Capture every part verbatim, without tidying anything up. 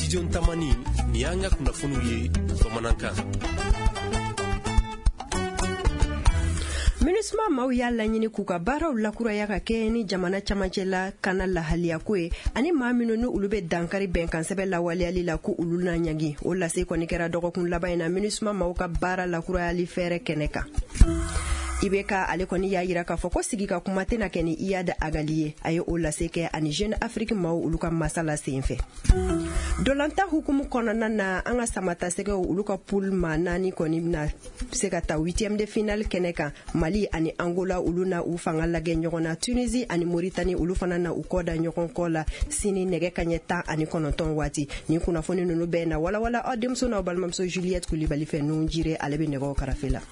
studio Tamani ni an ka kunnafoniw ye bamanankan. MINUSMA maaw y'a laɲini k'u ka baaraw lakuraya ka kɛ ni jamana camancɛ la kana lahaliya ko ye ani maa minnu ni olu bɛ dankari bɛnkan sɛbɛn lawaleyali la ko olu n'a ɲangi o lase kɔni kɛra dɔgɔkun laban in na MINUSMA maaw ka baara lakurayali fɛɛrɛ kɛnɛ kan. I B K ale kɔni y'a yira k'a fɔ ko sigi ka kuma tɛna kɛ ni Iyad Agali ye a ye o lase kɛ ani Jeune Afrique maaw olu ka masala senfɛ. Dolanta hukumu kɔnɔna na an ka samata sɛgɛw olu ka poule ma naani kɔni bɛna se ka taa huitième de finale kɛnɛ kan Mali ani Angola olu na u fanga lagɛ ɲɔgɔn na Tunisie ani Mauritanie olu fana na u kɔ da ɲɔgɔn kɔ la sini nɛgɛ kaɲɛ tan ani kɔnɔntɔn waati ni kunnafoni ninnu bɛɛ na walawala aw denmuso n'aw balimamuso Juliette Kulibali fɛ nun jire ale bɛ nɛgɛw karafe la.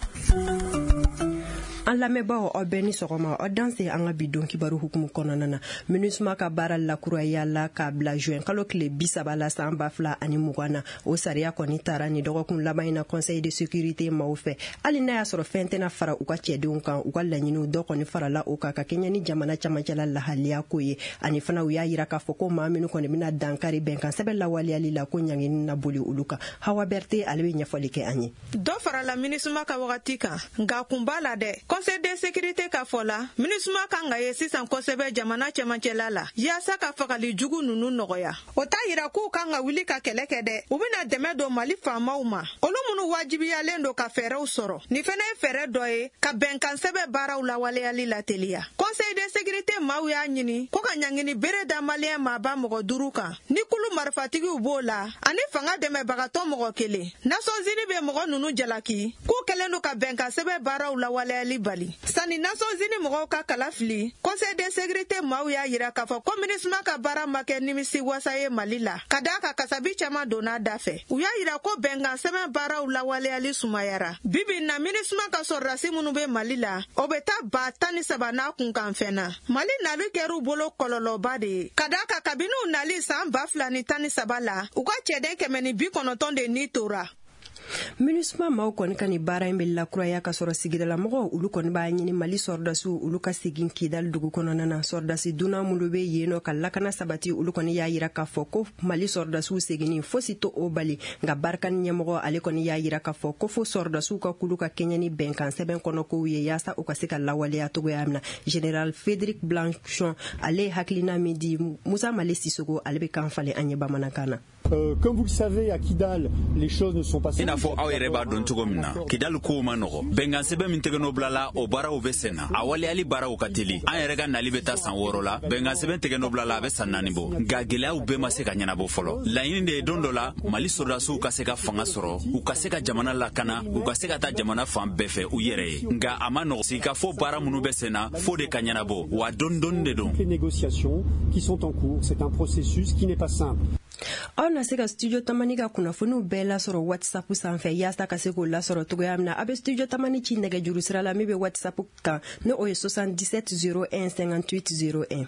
An lamɛnbaaw aw bɛɛ ni sɔgɔma aw danse an ka bi don kibaru hukumu kɔnɔna na MINUSMA ka baara lakuraya la k'a bila juin kalo tile bi saba la san ba fila ani mugan na o sariya kɔni taara ni dɔgɔkun laban in na conseil de sécurité maaw fɛ hali n'a y'a sɔrɔ fɛn tɛna fara u ka cɛdenw kan u ka laɲiniw dɔ kɔni farala o kan ka kɛɲɛ ni jamana camancɛla lahaliya ko ye ani fana u y'a yira k'a fɔ ko maa minnu kɔni bɛna dankari bɛnkan sɛbɛn lawaleyali la ko ɲangini na boli olu kan Hawa Berté ale bɛ ɲɛfɔli kɛ an ye. Dɔ farala MINUSMA ka wagati kan nka kun b'a la dɛ conseil de sécurité ka fɔ la MINUSMA kan ka ye sisan kosɛbɛ jamana cɛmancɛla la yaasa ka fagali jugu ninnu nɔgɔya o t'a yira k'u kan ka wuli ka kɛlɛ kɛ dɛ u bɛna dɛmɛ don Mali faamaw ma olu minnu wajibiyalen don ka fɛɛrɛw sɔrɔ nin fana ye fɛɛrɛ dɔ ye ka bɛnkan sɛbɛn baaraw lawaleyali la teliya conseil de sécurité maaw y'a ɲini ko ka ɲangini bere da maliyɛn maaba mɔgɔ duuru kan ni kulu marifatigiw b'o la ani fanga dɛmɛbagatɔ mɔgɔ kelen Nations Unies bɛ mɔgɔ ninnu jalaki k'u kɛlen don ka bɛnkan sɛbɛn baaraw lawaleyali bali sani Nations Unies mɔgɔw ka kala fili conseil de sécurité maaw y'a yira k'a fɔ ko MINUSMA ka baara ma kɛ nimisi wasa ye Mali la ka d'a ka kasabi caman donna da fɛ u y'a yira ko bɛnkan sɛbɛn baaraw lawaleyali sumayara bibi na MINUSMA ka sɔrɔdasi minnu bɛ Mali la o bɛ taa ba tan ni saba n'a kunkan fɛn na Mali nali kɛr'u bolo kɔlɔlɔba de ye ka d'a ka kabini u nali san ba fila ni tan ni saba la u ka cɛden kɛmɛ ni bi kɔnɔntɔn de ni tora. MINUSMA maaw kɔni ka ni baara in bɛ lakuraya ka sɔrɔ sigidala mɔgɔw olu kɔni b'a ɲini Mali sɔrɔdasiw olu ka segin Kidal dugu kɔnɔna na sɔrɔdasi dunan minnu bɛ yen nɔ ka lakana sabati olu kɔni y'a yira k'a fɔ ko Mali sɔrɔdasiw seginni fosi to o bali nka barikani ɲɛmɔgɔ ale kɔni y'a yira k'a fɔ ko fo sɔrɔdasiw ka kulu ka kɛɲɛ ni bɛnkan sɛbɛn kɔnɔ kow ye yaasa u ka se ka lawaleya cogoya min na Général Frédéric Blanchon ale hakilina min di Musa Male Sisoko ale bɛ kan falen an ye bamanankan na. Euh, comme vous le savez, à Kidal, les choses ne sont pas simples. Il faut aw yɛrɛ b'a dɔn cogo min na Kidal ko ma nɔgɔ bɛnkan sɛbɛn min tɛgɛnɔ bilala o baaraw bɛ sen na a waleyali baaraw ka teli an yɛrɛ ka nali bɛ taa san wɔɔrɔ la bɛnkan sɛbɛn tɛgɛnɔ bilala a bɛ san naani bɔ nka gɛlɛyaw bɛɛ ma se ka ɲɛnabɔ fɔlɔ laɲini de ye don dɔ la Mali sɔrɔdasiw ka se ka fanga sɔrɔ u ka se ka jamana lakana u ka se ka taa jamana fan bɛɛ fɛ u yɛrɛ ye nka a ma nɔgɔ si ka fɔ baara minnu bɛ sen na fo de ka ɲɛnabɔ wa dɔɔni dɔɔni de don. Les négociations qui sont en cours, c'est un processus qui n'est pas simple. Aw na se ka studio Tamani ka kunnafoniw bɛɛ lasɔrɔ WhatsApp sanfɛ yaasa ka se k'o lasɔrɔ cogoya min na a bɛ studio Tamani ci nɛgɛjuru sira la min bɛ WhatsApp kan ne o ye soixante-dix-sept zéro un cinquante-huit zéro un.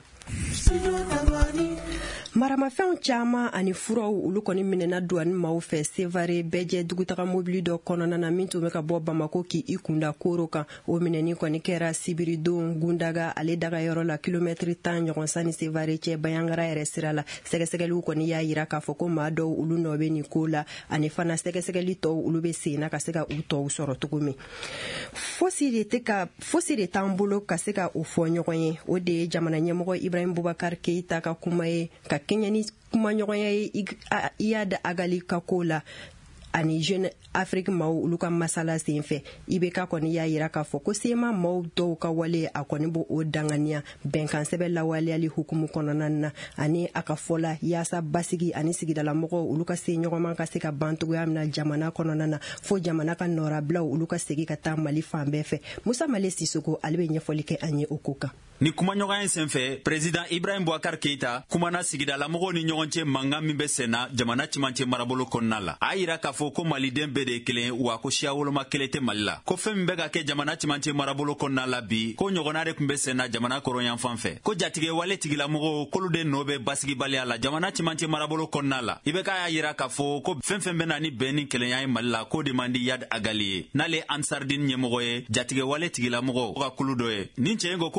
Maramafɛnw caman ani furaw olu kɔni minɛna douane maaw fɛ Sevare Bɛjɛ dugutaga mobili dɔ kɔnɔna na min tun bɛ ka bɔ Bamako k'i kunda Koro kan o minɛni kɔni kɛra Sibiridon Gundaga ale dagayɔrɔ la kilomɛtiri tan ɲɔgɔn sani Sevare cɛ Bayangara yɛrɛ sira la sɛgɛsɛgɛliw kɔni y'a yira k'a fɔ ko maa dɔw olu nɔ bɛ nin ko la ani fana sɛgɛsɛgɛli tɔw olu bɛ sen na ka se ka u tɔw sɔrɔ cogo min fosi de tɛ ka fosi de t'an bolo ka se ka o fɔ ɲɔgɔn ye o de ye jamana ɲɛmɔgɔ Ibrahim Boubacar Keita ka kuma ye ka kɛɲɛ ni kumaɲɔgɔnya ye Iyad Agali ka ko la ani Jeune Afrique maaw olu ka masala senfɛ I B K kɔni y'a yira k'a fɔ ko sema maaw dɔw ka wale a kɔni bo o danganiya bɛnkan sɛbɛn lawaleyali hukumu kɔnɔna na ani a ka fɔla yaasa basigi ani sigidala mɔgɔw olu ka se ɲɔgɔnman ka se ka ban cogoya min na jamana kɔnɔna na fo jamana ka nɔrabilaw olu ka segi ka taa Mali fan bɛɛ fɛ Musa Male Sisoko ale bɛ ɲɛfɔli kɛ an ye o ko kan. Ni kumaɲɔgɔnya in senfɛ président Ibrahim Boubacar Keita kumana sigidala mɔgɔw ni ɲɔgɔn cɛ mankan min bɛ sen na jamana cɛmancɛ marabolo kɔnɔna la a yira k'a fɔ ko maliden bɛɛ de ye kelen wa ko siya woloma kelen tɛ Mali la ko fɛn min bɛ ka kɛ jamana cɛmancɛ marabolo kɔnɔna la bi ko ɲɔgɔnna de tun bɛ sen na jamana kɔrɔnyan fan fɛ ko jatigɛ wale tigilamɔgɔw k'olu de nɔ bɛ basigibaliya la jamana cɛmancɛ marabolo kɔnɔna la I B K y'a yira k'a fɔ ko fɛn fɛn bɛ na ni bɛn ni kelenya ye Mali la k'o de man di Iyad Agali ye n'ale Ansardine ɲɛmɔgɔ ye jatigɛ wale tigilamɔgɔ ka kulu dɔ ye nin cɛ in ko k'u ka sariya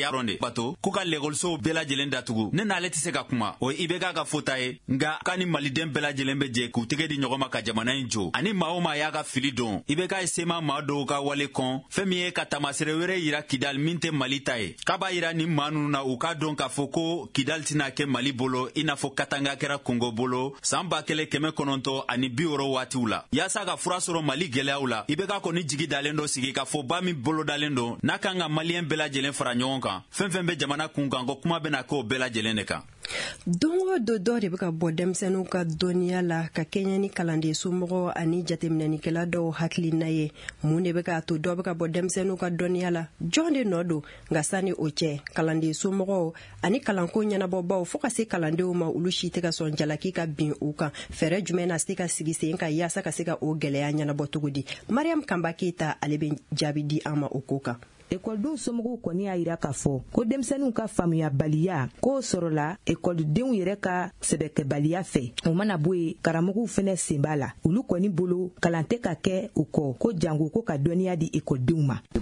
ronde bato ko ka legolso bela jelen datugu ne nale tise ka kuma o ibega ka fota ye nga kani maliden bela jelen be je ku tege di nyogoma ka jamana injo ani maoma ya ka fili don ibega isema ma do ka wale kon femi ka tamasere were yira Kidal minte malita ye kaba yira ni manu na u ka don ka foko Kidal tina ke Mali bolo ina fo Katanga kera Kongo bolo samba kele keme kononto ani bioro wati ula yasa ka furasoro Mali gelea ula ibega ko ni jigi dalendo sigi ka fo bami bolo dalendo nakanga malien bela jelen fara ɲɔgɔn kan fɛn fɛn bɛ jamana kunkan ko kuma bɛna k'o bɛɛ lajɛlen de kan. Dongo do dɔ de bɛ ka bɔ denmisɛnninw ka dɔnniya la ka kɛɲɛ ni kalanden somɔgɔw ani jateminɛnikɛla dɔw hakilina ye mun de bɛ ka to dɔ bɛ ka bɔ denmisɛnninw ka dɔnniya la jɔn de nɔ don nka sani o cɛ kalanden somɔgɔw ani kalanko ɲɛnabɔbaw fo ka se kalandenw ma olu si tɛ ka sɔn jalaki ka bin u kan fɛɛrɛ jumɛn na se ka sigi sen ka yaasa ka se ka o gɛlɛya ɲɛnabɔ cogo di Mariam Kamba Keita ale bɛ jaabi di an ma o ko kan. Ekɔlidenw somɔgɔw kɔni y'a yira k'a fɔ ko denmisɛnninw ka faamuyabaliya k'o sɔrɔla ekɔlidenw yɛrɛ ka sɛbɛkɛbaliya fɛ o mana bɔ yen karamɔgɔw fɛnɛ sen b'a la olu kɔni bolo kalan tɛ ka kɛ u kɔ ko jango ko ka dɔnniya di ekɔlidenw ma. I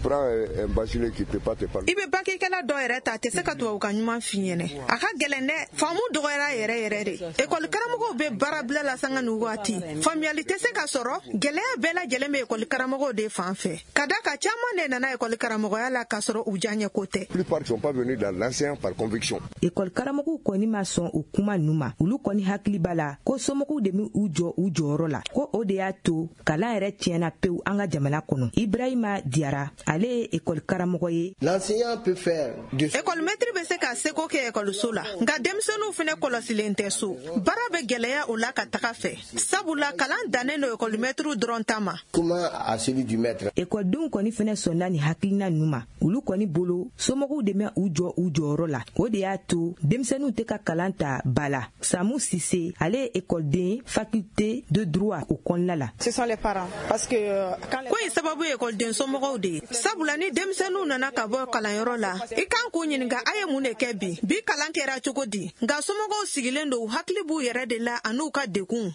bɛ bakikɛla dɔ yɛrɛ ta a tɛ se ka tubabukan ɲuman f'i ɲɛnɛ a ka gɛlɛn dɛ faamu dɔgɔyara yɛrɛ yɛrɛ de ekɔli karamɔgɔw bɛ baarabila la sanga ni waati faamuyali tɛ se ka sɔrɔ gɛlɛya bɛɛ lajɛlen bɛ ekɔli karamɔgɔw de fan fɛ ka da ka caman de nana ekɔli karamɔgɔ la ka sɔrɔ u janye ko tɛ. Ekɔli karamɔgɔw kɔni ma sɔn o kuma ninnu ma olu kɔni hakili b'a la ko somɔgɔw de bɛ u jɔ u jɔyɔrɔ la ko o de y'a to kalan yɛrɛ tiɲɛna pewu an ka jamana kɔnɔ. Ibrahima Diara ale ye ekɔli karamɔgɔ ye. Ekɔli mɛtiri bɛ se ka seko kɛ ekɔliso la nka denmisɛnninw fɛnɛ kɔlɔsilen tɛ so baara bɛ gɛlɛya o la ka taga fɛ sabula kalan dannen do ekɔli mɛtiriw dɔrɔn ta ma. Ekɔlidenw kɔni fɛnɛ sɔnna ni hakilina ninnu ma olu kɔni bolo somɔgɔw de bɛ u jɔ u jɔyɔrɔ la o de y'a to denmisɛnninw tɛ ka kalan ta ba la. Samu Sise ale ye ekɔliden faculté de droit o kɔnɔna la. Ko ye sababu ye ekɔliden somɔgɔw de ye sabula ni denmisɛnninw nana ka bɔ kalanyɔrɔ la i kan k'u ɲininka a ye mun de kɛ bi bi kalan kɛra cogo di nka somɔgɔw sigilen don u hakili b'u yɛrɛ de la an'u ka degun.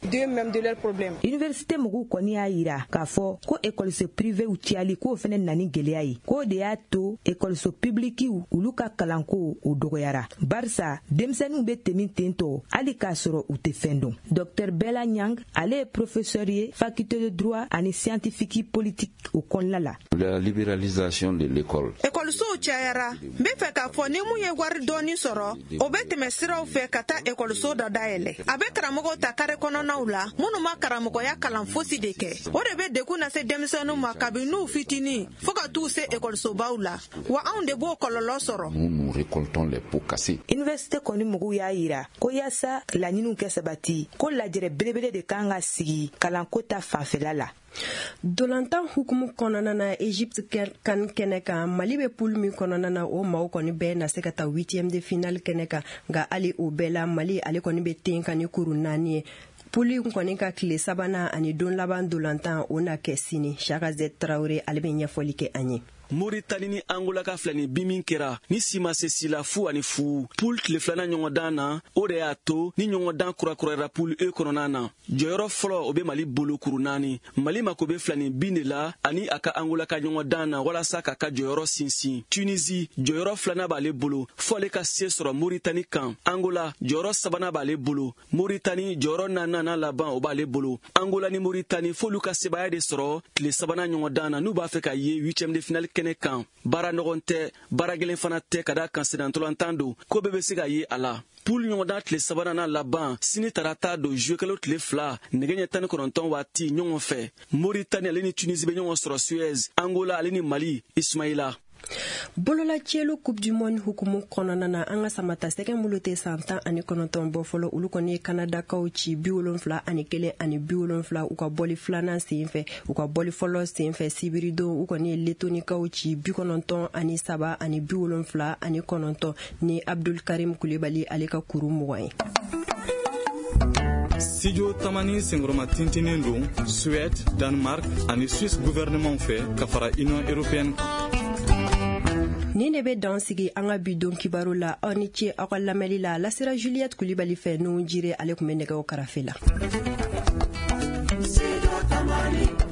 Université mɔgɔw kɔni y'a yira k'a fɔ ko ekɔliso privéw ciyali k'o fɛnɛ nani gɛlɛya ye k'o de y'a to ekɔliso piblikiw olu ka kalanko o dɔgɔyara barisa denmisɛnninw bɛ tɛmi tentɔ hali k'a sɔrɔ u tɛ fɛn dɔn. Docteur Bella Nyang ale ye professeur ye faculté de droit ani scientifique politique o kɔnɔna la. La libéralisation de l'école. Ekɔlisow cayara n bɛ fɛ k'a fɔ ni mun ye wari dɔɔni sɔrɔ o bɛ tɛmɛ siraw fɛ ka taa ekɔliso dɔ dayɛlɛ a bɛ karamɔgɔw ta kare kɔnɔnaw la minnu ma karamɔgɔya kalan fosi de kɛ o de bɛ degun lase denmisɛnninw ma kabini n'u fitinin fo ka t'u se ekɔlisobaw la wa anw de b'o kɔlɔlɔ sɔrɔ. Nous récoltons les pots cassés. Université kɔni mɔgɔw y'a yira ko yaasa laɲiniw kɛ sabati ko lajɛrɛ belebele de kan ka sigi kalanko ta fanfɛla la. Dolantan hukumu kɔnɔna na Egypte kan kɛnɛ kan Mali bɛ poule min kɔnɔna na o maaw kɔni bɛɛ na se ka taa huitième de finale kɛnɛ kan nka hali o bɛɛ la Mali ale kɔni bɛ ten kan ni kuru naani ye. Poule kɔni ka tile sabanan ani don laban dolantan o na kɛ sini. Chaka Z Traoré ale bɛ ɲɛfɔli kɛ an ye. Mauritanie ni Angola ka filani bimin kɛra ni sima se sila fu ani fu poule tile filana ɲɔgɔndan na o de y'a to ni ɲɔgɔndan kurakurayara poule E kɔnɔna na jɔyɔrɔ fɔlɔ o be Mali bolo kuru naani Mali mako be filani bin de la ani a ka Angola ka ɲɔgɔndan na walasa k'a ka jɔyɔrɔ sinsin. Tunisie jɔyɔrɔ filana b'ale bolo fɔ ale ka se sɔrɔ Mauritanie kan. Angola jɔyɔrɔ sabana b'ale bolo Mauritanie jɔyɔrɔ naaninan laban o b'ale bolo. Angola ni Mauritanie f'olu ka sebaya de sɔrɔ tile sabana ɲɔgɔndan na n'u b'a fɛ ka ye huitième de finale kɛnɛ kan. Baara nɔgɔn tɛ baara gɛlɛn fana tɛ ka da kan senatɔlantan don ko bɛɛ bɛ se ka ye a la. Poule ɲɔgɔndan tile sabanan laban sini tarata don jouekɛlaw tile fila nɛgɛ ɲɛ tan ni kɔnɔntɔn waati ɲɔgɔn fɛ. Mauritanie ale ni Tunisie bɛ ɲɔgɔn sɔrɔ Suez, Angola ale ni Mali Ismaïla. Bololacelo Coupe du Monde hukumu kɔnɔna na an ka samata sɛgɛ mulu tɛ san tan ani kɔnɔntɔn bɔ fɔlɔ olu kɔni ye Kanadakaw ci bi wolonfila ani kelen ani bi wolonfila u ka bɔli filanan sen fɛ u ka bɔli fɔlɔ sen fɛ sibiridon u kɔni ye Letonikaw ci bi kɔnɔntɔn ani saba ani bi wolonfila ani kɔnɔntɔn ni Abdul Karim Kulibali ale ka kuru mugan ye. Studio Tamani Sengroma tintinin don Suède, Danemark ani Suisse gouvernement fɛ ka fara Union Européenne. Ni ne bɛ dan sigi an ka bi don kibaru la aw ni ce aw ka lamɛnli la lasira Juliette Kulibali fɛ n'o jire ale tun bɛ nɛgɛw karafe la.